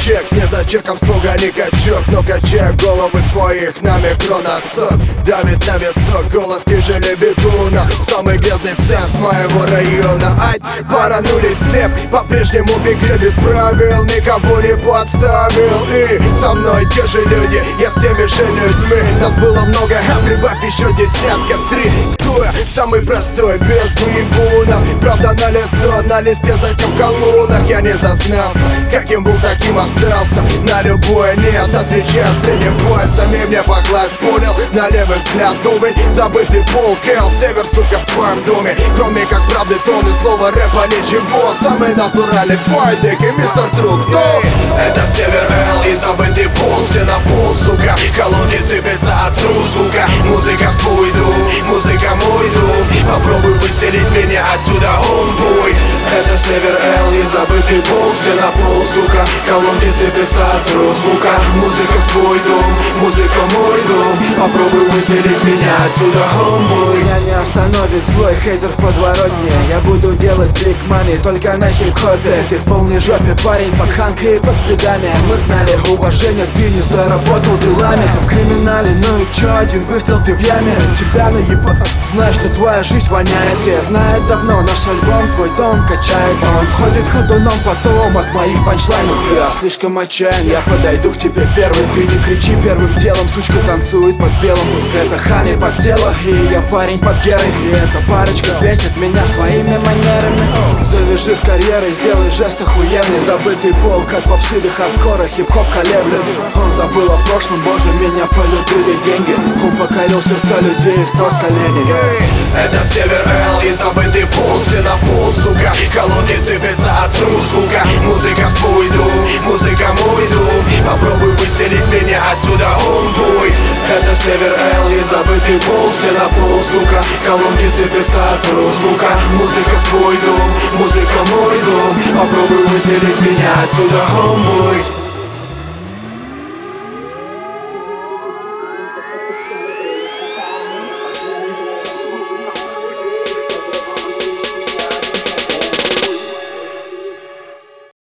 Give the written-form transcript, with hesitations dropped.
чек, не за чеком строго не качок, но качая головы своих на микроносок. Давит на висок, голос тяжелее бетона. Самый грязный сенс моего района. Ай, паранули сеп, по-прежнему в игре без правил. Никого не подставил, и со мной те же люди, я с теми же людьми. Нас было много, а прибавь еще десятка три. Кто я? Самый простой, без выебунов. Правда на лицо, на листе, затем в колоннах. Я не зазнался, каким был, таким остался. На любое нет, отвечаю средним пальцами. Мне покласть, понял, на левый взгляд дубень. Забытый пол, Кэл, север, сука, в твоем доме. Кроме как правды, тон и слова рэпа ничего. Самый натуральный твой дикий мистер Друг. Кто? Это север Л и забытый пол. Все на пол, сука, колонки сыпятся от труб звука. Музыка в твой друг, музыка мой друг. Попробуй выселить меня отсюда, homeboy. Это север Л и забытый пол. Все на пол, сука, колонки сыпятся от труб звука. Музыка в твой дом, музыка мой дом. Попробуй выселить меня отсюда, homeboy. Меня не остановит злой хейтер в подворотне. Я буду делать big money только на хип-хопе. Ты в полной жопе, парень, под ханкой и под спидами. Мы знали уважение, ты не заработал делами. Ты в криминале, ну и чё, один выстрел, ты в яме. Тебя наеба, знаешь, что твоя жизнь воняет. Все знают давно, наш альбом твой дом качает. Он ходит ходуном потом от моих панчлайнов. Я слишком отчаян, я подойду к тебе первый. Ты не кричи первым делом, сучка танцует под белым. Это Хани под тело, и я парень под Герой. И эта парочка бесит меня своими манерами. Завяжи с карьерой, сделай жест охуенный. Забытый пол, как попсы до хардкора, хип-хоп колеблет. Он забыл о прошлом, боже, меня полюбили деньги. Он покорил сердца людей и стал с коленей. Это север Л и забытый пол. Все на пол, сука, колонки сыпятся от труб звука. Музыка в твой друг, музыка мой друг. Попробуй выселить меня отсюда, homeboy. Это север Л и забытый пол. Все на пол, сука, колонки сыпятся от труб звука. Музыка в твой дом, музыка мой дом. Попробуй выселить меня отсюда, homeboy.